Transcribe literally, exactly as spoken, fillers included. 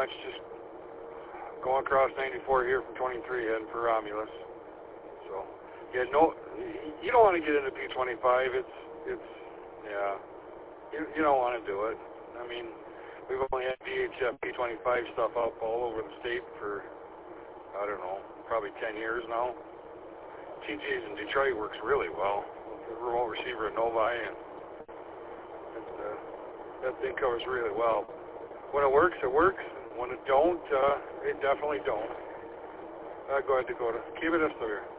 much just going across ninety-four here from twenty-three heading for Romulus. So, yeah, no, you don't want to get into P twenty-five. It's, it's, yeah, you, you don't want to do it. I mean, we've only had D H F P twenty-five stuff up all over the state for, I don't know, probably ten years now. T J's in Detroit works really well. The remote receiver at Novi, and it, uh, that thing covers really well. When it works, it works. When it don't, uh, it definitely don't. Uh, go ahead, Dakota. Keep it up there.